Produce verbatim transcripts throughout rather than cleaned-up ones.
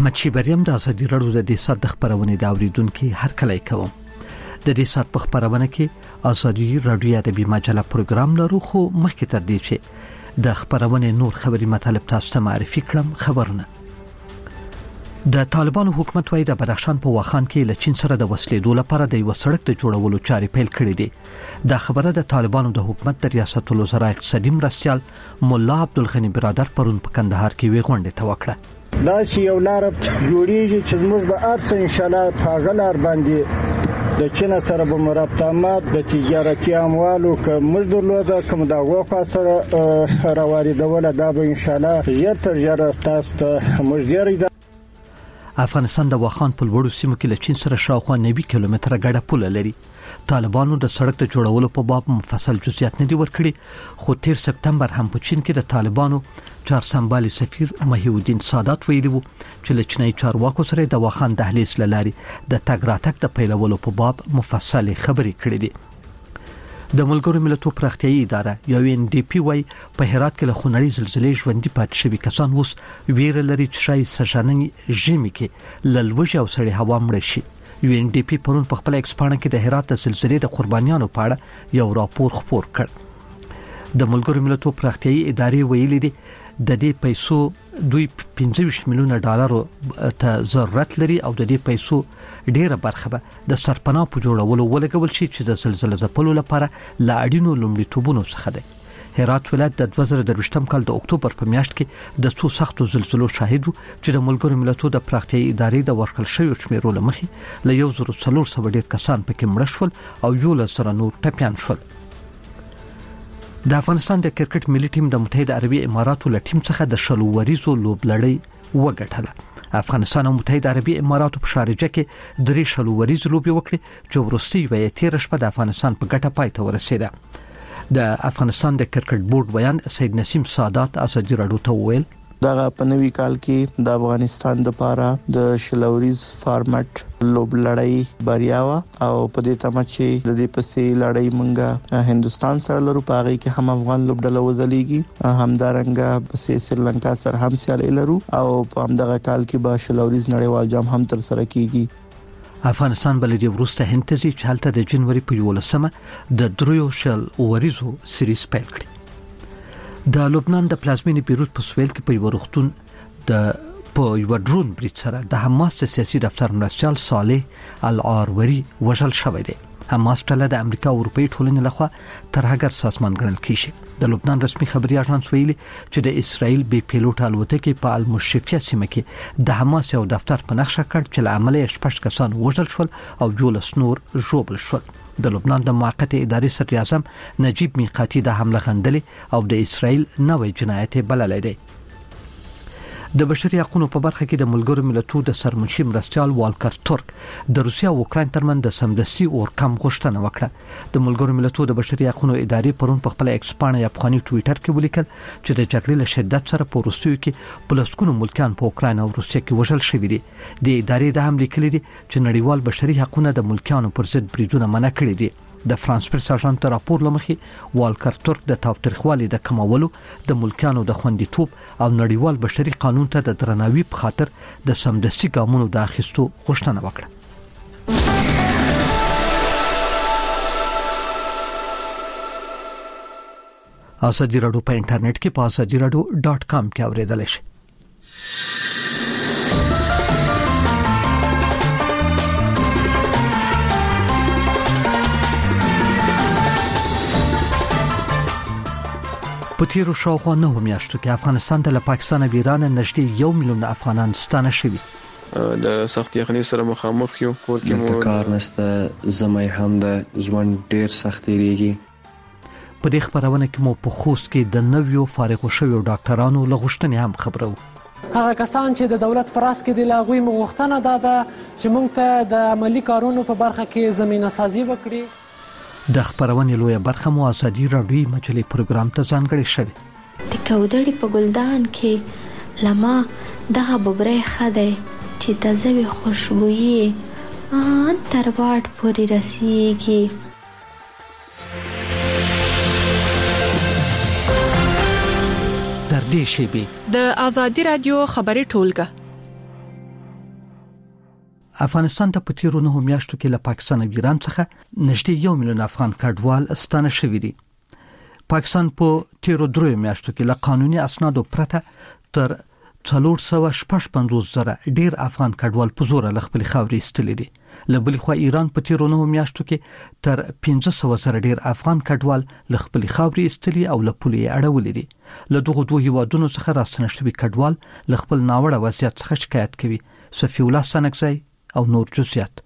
احمد شیبریم د ازادي راډیو د دې سات د خبرونې د اوریدونکو هر کله کوم د دې سات په خبرونه کې ازادي راډیو د بي مجله پروګرام لرو خو مخکې تر دې چې د خبرونې نور خبري مطالب تاسو ته معرفي کړم. خبرونه د طالبانو حکومت وايي د بدخشان په واخان کې له چین سره د وسلې لپاره د یو سړک د جوړولو چارې پیل کړې دي. دا خبره د طالبانو د حکومت د ریاست الوزرا اقتصادي مرستيال مولا عبدالغنی برادر پرون په کندهار کې وی غونډه توکړه. دا چې یو لار جوړیږي چې موږ به ارڅ ان شاء الله په غلار باندې د چین سره به مرابطات د تجارتي اموالو کوم درلوده کوم دا غوښه سره راوړیدول دا به ان شاء الله ژر تر ژره تاسو ته مجدري. افغانستان د واخان په لوړو سیمو کې له چین سره شاوخوا نوي کیلومتره ګډه پوله لري. طالبانو د سړک د جوړولو په باب مفصل جزئیات نه دي ورکړي خو تیر سپتمبر هم په چین کې د طالبانو چار سمبالي سفیر محی الدین سادات ویلي وو چې له چینای چارواکو سره د واخان دهلیز لاري د تګ راتګ د پیلولو په باب مفصل خبرې کړې دي. د ملګرو ملتونو پراختیایي اداره یو ان ډي پی وايي په هرات کې له خونړۍ زلزلې ژوندۍ پاتې شوي کسان اوس ویره لري چې شای سژنې ژمي کې للوجه او سړې هوا مړ شي. یو ان ډي پی پرون په خپل ایکسپانه کې د هرات د زلزلې د قربانیانو په اړه یو راپور خپور کړ. د ملګرو ملتونو پراختیایي ادارې ویلي دي د دې پیسو دوی پنځه ویشت میلیونه ډالر ته ضرورت لري او د دې پیسو ډیره برخه به د سرپناه په جوړولو ولګول شي چې د زلزلې ځپلو لپاره لا اړینو لومړیتوبونو څخه دی. هرات ولایت د دوه زره درویشتم کال د اکتوبر په میاشت کې د څو سختو زلزلو شاهد و چې د ملګرو ملتونو د پراختیایي ادارې د ورکړل شویو شمیرو لمخې له یو زره څلور سوه ډیر کسان پکې مړه شول او یو لسره نور ټپیان شول. د افغانستان د کرکټ ملي ټیم د متحده عربي اماراتو له ټیم څخه د شلو وریزو لوبلړۍ وګټله. افغانستان او متحده عربي اماراتو په شارجه کې درې شلو وریزو لوبي وکړي چې وروستي وې تیر شپه د افغانستان په ګټه پای ته ورسېده. د افغانستان د کرکټ بورډ بیان سید نسیم سادات ازادي راډیو ته ویل دغه په نوي کال کې د افغانستان د پاره د شلوریز فارمټ لوب لړۍ بریا وا او په دې تمه چې د دې پسې لړۍ مونږه هندستان سره لرو پاغي کې هم افغان لوب ډله وزلېږي همدارنګه پسې سریلانکا سره هم سیالي لرو او په همدغه کال کې به شلوریز نړیوال جام هم تر سره کیږي. افغانستان بلدی ورسته هنتزي چې حالت د جنوري په یولسمه د دریو شل وریزو سریز پیل کړي. د لبنان د پلازمینې بیروت په سویل کې په یو وختون د په یو ډرون بریټ سره د حماس د سیاسي دفتر مرستيال صالح العاروری وژل شوی دی. حماس ټله د امریکا او اروپای ټولنې لخوا ترهګر سازمان ګڼل کیږي. د لبنان رسمي خبري اژانس ویلي چې د اسرائیل بي پیلوټ الوتکې په المشرفیه سیمه کې د حماس یو دفتر په نقشه کړ چې له عملیه شپږ کسان وژل شول او یولس نور ژوبل شول. د لبنان د موقته ادارې صدر اعظم نجیب میقاتی د حمله غندلې او د اسرائیل نوې جنایت بللې ده. د بشري حقوقو په برخه کې د ملګرو ملتونو د سرمنشي مرستيال والکر ترک د روسیا او اوکراین ترمن د سمدستي اور کم غوښتنه وکړه. د ملګرو ملتونو د بشري حقوقو ادارې پرون په خپل ایکسپانه یا افغاني ټوئیټر کې ولیکل چې د جګړې له شدت سره په روسیو کې پلسکونو ملکان په اوکراین او روسیا کې وژل شوي دي. د ادارې د هم لیکلي دي چې نړیوال بشري حقوقو د ملکانو پر ضد بریدونه منع کړي دي. د فرانس پریس اژانس راپور لمخې والکر ترک د تاوتریخوالي د کمولو د ملکانو د خوندیتوب او نړیوال بشري قانون ته د درناوي په خاطر د سمدستي ګامونو د اخیستو غوښتنه وکړه. ازادي راډیو په انټرنیټ کې په ازادي راډیو ډاټ کام کې اوریدل شي. په تیرو شاوخوا نه میاشتو کې افغانستان ته له پاکستان او ایران نږدې یو میلیون افغانان ستانه شوي. د سخت یخنۍ سره مخامخ یو کور کې مو کار نشته زمای هم د ژوند ډیر سختي ریږي. په دې خبرونه کې مو په خوست کې د نویو فارغ شویو ډاکټرانو لغښتنې هم خبرو. هغه کسان چې د دولت پر اس کې د لاغوي مغښتنه ده چې موږ ته د عملی کارونو په برخه کې زمينه سازي وکړي. د خبرونې لویه برخه مو ازادي راډیو مجلې پروګرام ته ځانګړې شوې. د کودړي په ګلدان کې لما دغه ببرې خده چې تازه خوشبويي ان تر واټ پورې رسیږي. در دې شی به د ازادي راډیو خبري ټولګه افغانستان ته په تیرو نه میاشتو کې له پاکستان او ایران څخه نږدې یو میلیون افغان کډوال ستانه شوي دي. پاکستان په تیرو درو میاشتو کې له قانوني اسنادو پرته تر څلور سوه شپږ پنځوس زره ډیر افغان کډوال په زور له خپل خاورې ایستلي دي. له بلې خوا ایران په تیرو نه میاشتو کې تر پنځه سوه زره ډیر افغان کډوال له خپل خاورې ایستلي او له پولې اړولې دي. له دغه دوه هیوادونو څخه راستنه شوي کډوال له خپل ناوړه وضعیت څخه شکایت کوي. صفی الله سنگزی او نور جزئیات.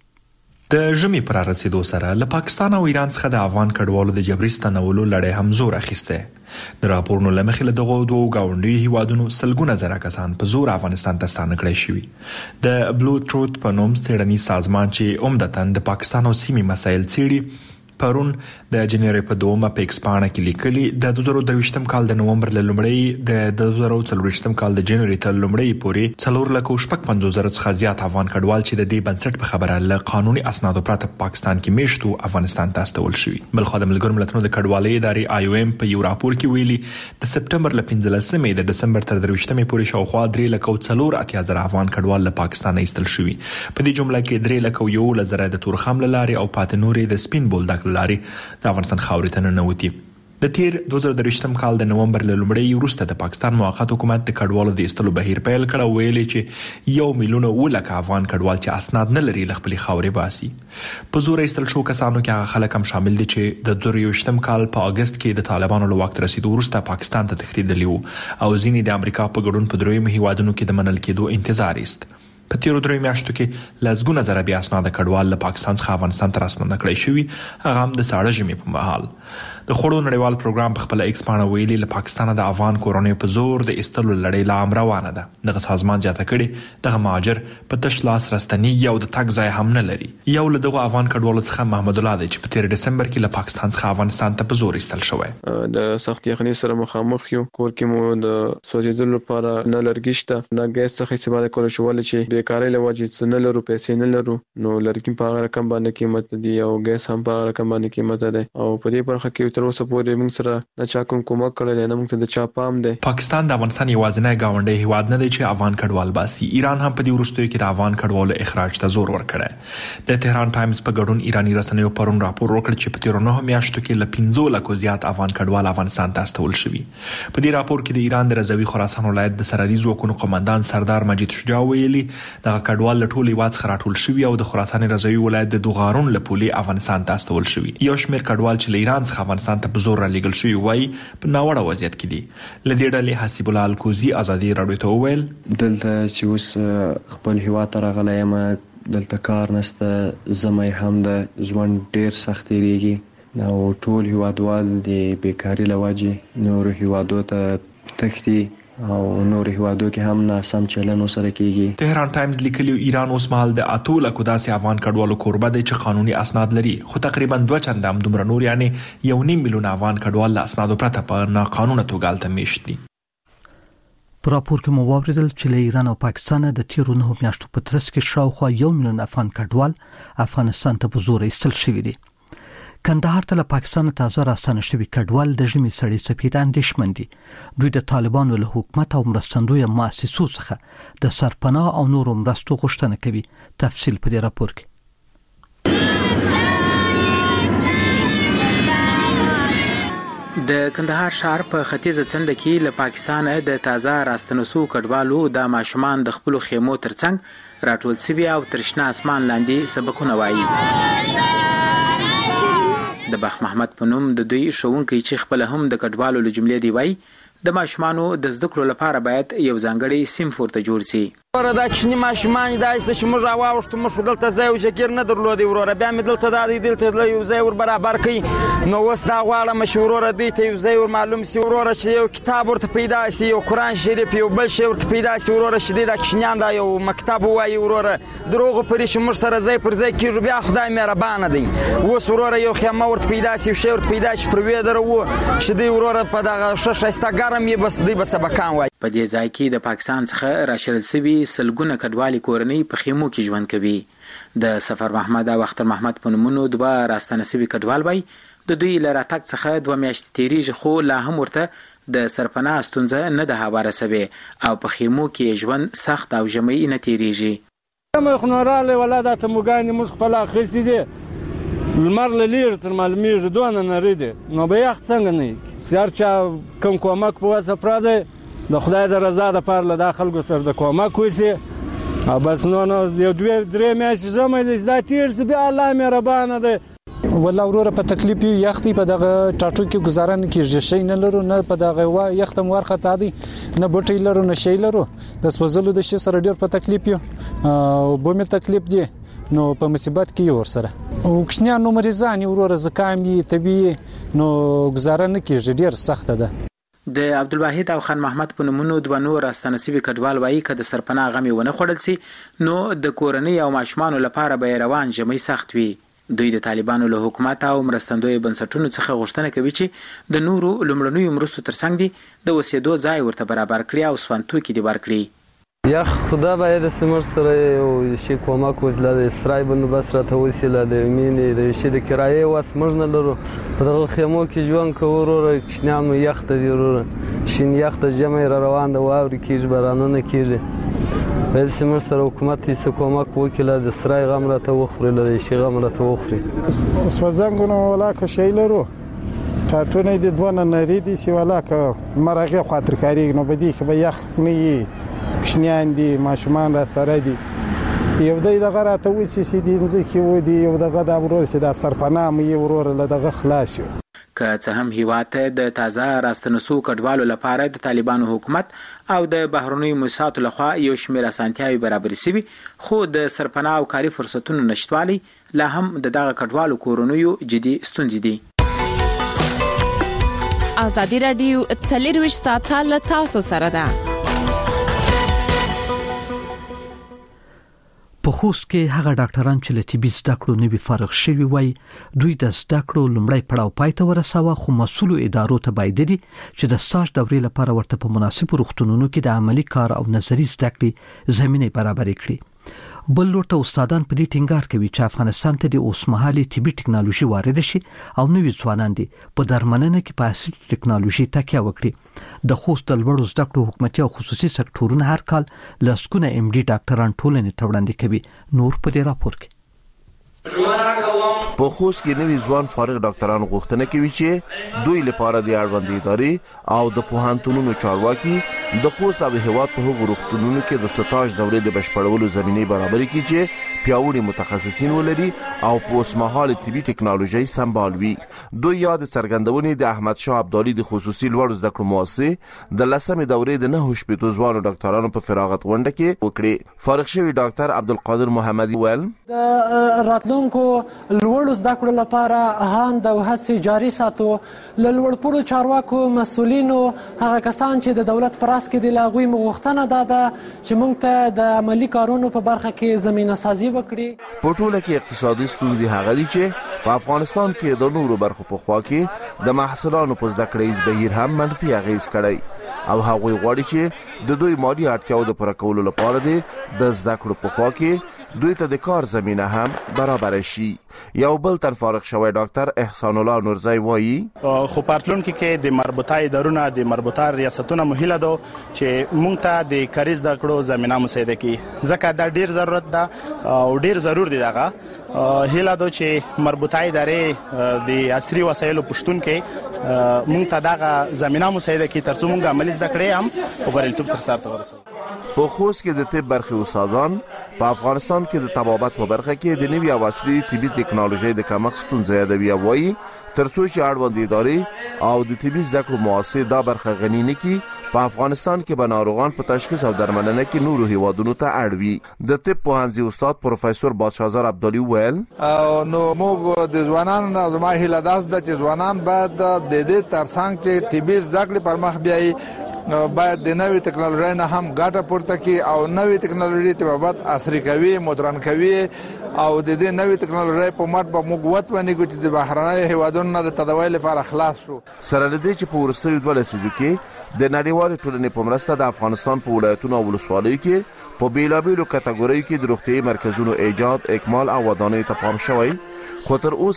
د ژمي پر رسیدو سره له پاکستان او ایران څخه د افغان کډوالو د جبري ستنولو لړۍ هم زور اخیسته. د راپورونو لمخې له دغو دوه گاونډي هیوادونو سلګونه زره کسان په زور افغانستان ته ستانه کړي شوي. د بلو تروت په نوم څېړنیز سازمان چې عمدتاً د پاکستان او سیمې مسایل څېړي پرون د جنوري په دومه په ایکسپانه کې لیکلي د دوه زره درویشتم کال د نومبر له لومړۍ د دوه زره څلورویشتم کال د جنوري تر لومړۍ پورې څلور لک او شپږ پنځوس زره څخه زیات افغان کډوال چې د دې بنسټ په خبره له قانوني اسنادو پرته په پاکستان کې میشتو افغانستان ته استول شوي. بل خو د ملګرو ملتونو د کډوالۍ ادارې آی او ایم په یو راپور کې ویلي د سپټمبر له پنځلسمې د دسمبر تر درویشتمې پورې شاوخوا درې لک او څلور اتیا زره افغان کډوال له پاکستان ایستل شوي. په دې جمله کې درې لک او یو زره د تورخم لارې او پاتې نورې د سپین بولدک لارې د افغانستان خاورې ته ننوتي. د تیر دوه زره درویشتم کال د نومبر له لومړۍ وروسته د پاکستان موقت حکومت د کډوالو د ایستلو بهیر پیل کړ او ویلي چې یو میلیون او لک افغان کډوال چې اسناد نه لري له خپل خاورې باسي. په زور ایستل شو کسانو کې هغه خلک هم شامل دي چې د دوه زره یوویشتم کال په اگست کې د طالبانو له وخت رسیدو وروسته پاکستان ته تښتېدلي وو او ځینې د امریکا په ګډون په دریمو هیوادونو کې د منل کېدو انتظار ایست. په تیرو درې میاشتو کې لسګونه زره بیا اسناد کډوال له پاکستان څخه افغانستان ته راستنه کړی شوي، هغه هم د ساړه ژمي په مهال. د خوړو نړیوال پروګرام په خپل ایکس پاڼه ویلي له پاکستان د افغان کورونې په زور د ایستلو لړۍ لا هم روانه ده. دغه سازمان زیاته کړي دغه مهاجر په تش لاس راستنیږي او د تګ ځای هم نه لري. یو له دغه افغان کډوالو څخه محمد الله دی چې په تیر دسمبر کې له پاکستان څخه افغانستان ته په زور ایستل شوی. د سخت یخنۍ سره مخامخ یو، کور کې مو د سوځېدلو لپاره نه لرګي شته، نه ګیس څخه استفاده کول شو چې بیکارۍ له وجې څه نه لرو، پیسې نه لرو، نو لرګي په هغه رقم باندې قیمت دی او ګیس هم په هغه رقم باندې قیمت دی او په دې برخه کې تر اوسه پورې موږ سره نه چا کوم کومک کړی نه، موږ ته د چا پام دی. پاکستان د افغانستان یوازینی گاونډی هیواد نه دی چې افغان کډوال باسي. ایران هم په دې وروستیو کې د افغان کډوالو اخراج ته زور ورکړی. د تهران ټایمز په ګډون ایرانی رسنیو پرون راپور وکړ چې په تیرو نه میاشتو کې له پنځه لکو زیات افغان کډوال افغانستان ته استول شوي. په دې راپور کې د ایران د رضوي خراسان ولایت د سرحدي ځواکونو قومندان سردار مجید شجاع ویلي دغه کډوال له ټولو هیواد څخه راټول شوي او د خراسان رضوي ولایت د دوغارون له پولې افغانستان ته استول شوي. یو شمېر کډوال چې له ایران څخه افغانستان ته په زور رالیږل شوي وایي په ناوړه وضعیت کې دي. له دې ډلې حسیب الله الکوزي ازادي راډیو ته وویل دلته چې اوس خپل هیواد ته راغلی یم، دلته کار نشته، ژمی هم د ژوند ډېر سخت تېرېږي او ټول هیوادوال د بیکاري له وجې نورو هیوادو ته تښتي او نور هیوادو کې هم ناسم چلن سره کیږي. تهران ټایمز لیکلی ایران اوس مهال د اتو لکو داسې افغان کډوالو کوربه دی چې قانوني اسناد لري، خو تقریبا دوه چنده هم دومره نور یعنی یو نیم میلیون افغان کډوال له اسنادو پرته په ناقانونه توګه هلته میشت دي. په راپور کې مو واوریدل چې له ایران او پاکستان د تیرو نه میاشتو په ترڅ کې شاوخوا یو میلیون افغان کډوال افغانستان ته په زور ایستل شوي دي. کندهار ته له پاکستان تازه راستنه شوي کډوال د ژمي سړې څپې ته اندېښمن دي. دوی د طالبانو له حکومت او مرستندویه مؤسسو څخه د سرپناه او نورو مرستو غوښتنه کوي. تفصیل په دې راپور کې. د کندهار ښار په ختیځه څنډه کې له پاکستانه د تازه راستنه شوو کډوالو د ماشومان د خپلو خیمو ترڅنګ راټول شوي او تر شنه اسمان لاندې سبقونه وایي. د بخ محمد په نوم د دوی ښوونکی چې خپل هم د کډوالو له جملې دی وایي د ماشومانو د زده کړو لپاره باید یو ځانګړی صنف ورته جوړ شي. وروره دا کوچني ماشومان داسې چې موږ راواوښتو، موږ دلته ځای او جګیر نه درلودی وروره، بیا مې دلته دا دی دلته یو ځای ور برابر کړي، نو اوس دا غواړم چې وروره دوی ته یو ځای ور معلوم شي وروره چې یو کتاب ورته پیدا شي، یو قرآن شریف، یو بل شی ورته پیدا شي وروره چې دوی دا کوچنیان دا یو مکتب ووایي وروره. دروغو پرې چې موږ سره ځای پر ځای کېږو، بیا خدای مهربانه دی. اوس وروره یو خیمه ورته پیدا شي، یو شی ورته پیدا شي پر ویدره و چې دوی وروره په دغه ښه ښایسته ګرم یې بس دوی به سبقان وایي. په دې ځای کې د پاکستان څخه راشړل شوي سلګونه کډوالي کورنۍ په خیمو کې ژوند کوي. د سفر محمد او اختر محمد په نومونو دوه راستنه شوي کډوال وایي د دوی له راتګ څخه دوه میاشتې تېرېږي، خو لا هم ورته د سرپناه ستونزه نه ده هواره شوې او په خیمو کې ژوند سخت او ژمی نه تېرېږي. مې خنوراله ولاده ته موګانی مخ په لا خسي دي لمر لیر تر معلومیږي دوه نه ریدي نو به یخ څنګه نه سیارچا کوم کومک په واسه پراده د خدای د رضا د پاره له داخل سره د کومک وسی او بس نو نو یو دوه درې میاشتې زمې د زړه تیر څه به الله مهربانه ده ولا وروره په تکلیف یو یختي په دغه ټاټو کې گزارنه کیږي شي نه لرو نه په دغه وا یختم ورخه تادي نه بوټي لرو نه شي لرو د سوزلو د شي سره ډیر په تکلیف یو او بومه تکلیف دی نو په مصیبت کې ور سره او کښنیا نو مریضان وروره زکامي طبي نو گزارنه کیږي ډیر سخت ده د عبدالواحد او خان محمد په نومونو دوه نور راستنصیبي کډوال وایي که د سرپناه غمي ونه خوړل سي نو د کورنۍ او ماشومان لپاره به روان جمعي سخت وي. دوی د طالبانو له حکومت او مرستندوی بنسټونو څخه غوښتنه کوي چې د نورو لومړنیو مرستو ترڅنګ دي د وسیدو ځای ورته برابر کړي او سوانتو کې دی ورکړي. یا خدا باید سمر سره او شي کومک وزله د اسرای بندوبست راته وسیله د مینې د شي د کرایې واس موږ نه لرو په دغه خیمو کې ژوند کوو وروره کښنیانو یخته دی وروره شین یخته جمع را روان د واورې کېږي بارانونه کېږي باید سمر سره حکومت یې څه کومک وکړي د اسرای غم راته وخوري د شي غم راته وخوري. سوځنګونو ولاکه شی لرو ټاټونه دي دوه نه ریدي سی ولاکه مرغه خاطر کاری نو بدی کې به یخ نه کښنیان دي ماشومان را سره دي چې یو دای دغه راته وسی سي دي ځکه و دي یو دغه د ورور سي د سرپناه مې ورور له دغه خلاص شو. که څه هم هیواد د تازه راستنسو کډوالو لپاره د طالبانو حکومت او د بهرنیو موسساتو لخوا یو شمېر اسانتیاوې برابرې شوي خو د سرپناه او کاري فرصتونو نشتوالي لا هم د دغه کډوالو کورنیو جدي ستونزې دي. ازادي راډیو څلرویشت ساعته له تاسو سره ده. په خوست کې هغه ډاکټران چې له طبي زده کړو نوي فارغ شوي وای دوی د زده کړو لومړی پړاو پای ته ورساوه خو مسؤلو ادارو ته باید دي چې د ساج دورې لپاره ورته په مناسب روغتونونو کې د عملی کار او نظری زده کړې زمينه برابر کړي. بل لورته استادان په دې ټینګار کوي چې افغانستان ته د اوسمهالي طبي ټکنالوژي وارد شي او نوي ځوانان دي په درملنه کې په اصلي ټکنالوژي تکیه وکړي. د خوست لوړو زده کړو حکومتي او خصوصي سکتورونه هر کال لسکونه ام ډي ډاکټران ټولنې ته وړاندې کوي. نور په دې راپور کې په خوست کې نوي ځوان فارغ ډاکټران غوښتنه کوي چې دوی لپاره د اړوند ادارې او د پوهنتونونو چارواکي د خوست او هیواد په هغو روغتونونو کې د ستاج دورې د بشپړولو زمینه برابر کړي چې پیاوړي متخصصین ولري او په اوسمهال طبي ټکنالوژي سمبالوي. دوی یاد څرګندونې د احمد شاه ابدالي د خصوصي لوړ زده کړو مؤسسه د لسمې دورې د نه شپږ ځوانو ډاکټرانو په فراغت غونډه کې وکړي. فارغ شوی ډاکټر عبدالقادر محمدي ویل راتلونکو لوړو زده کړو لپاره هاند او هڅې جاري ساتو. له لوړپوړو چارواکو مسؤلینو هغه کسان چې د دولت پر راس کې د لاغوي مغوښتنه ده چې موږ ته د عملی کارونو په برخه کې زمينه سازي وکړي. په ټوله کې اقتصادي ستونزې هغه دي چې په افغانستان کې د نورو برخو په خوا کې د محصلانو په زده کړې بهیر هم منفي اغیز کړی او هغوی غواړي چې د دوی مالي اړتیاو د پوره کولو لپاره د زده کړو په خوا کې دوی ته د کار زمينه هم برابر شي. یو بل تن فارغ شوی ډاکټر احسان الله نورزی وایي خو پارتلونکو کې د مربوطه ادارونو د مربوطه ریاستونو مهله ده چې موږ ته د کاري زده کړو زمينه مساعده کړي ځکه دا ډیر ضرورت ده او ډیر ضرور دی دغه هیله ده چې مربوطه ادارې د عصري وسایلو پښتون کې موږ ته دغه زمينه مساعده کړي ترڅو موږ عملي زده کړې هم په بریالیتوب سره سره ورسوو. په خوست کې د طب برخې استادان په افغانستان کې د طبابت په برخه کې د نوي او عصري طبي ټکنالوژي د کمښت ستونزې یادوي او وایي ترڅو چې اړوند ادارې او د طبي زده کړو مؤسسې دا برخه غني نه کړي په افغانستان کې به ناروغان په تشخیص او درملنه کې نورو هیوادونو ته اړوي. د طب پوهنځي استاد پروفیسور بادشاهزار عبدالي ویل نو موږ د ځوانانو نه زما هیله ده چې ځوانان باید د دې ترڅنګ چې طبي زده کړې پر مخ بیایي باید د نوې ټکنالوژي نه هم ګټه پورته کړي او نوې ټکنالوژي طبابت عصري کوي مدرن کوي او د دې نوې ټکنالوژي په مټ به موږ وتونی چې د بهرنۍ هیوادونو نه د تداوی لپاره خلاص شو. سره لدې چې په ورستیو دوه لسیزو کې د نړیوال ټولنې په مرسته د افغانستان په ولایتونو او ولسوالیو کې په بیلابیلو کټګوریو کې د روغتیايي مرکزونو ایجاد اکمال او ودانۍ ته پام شوی خو تر اوسه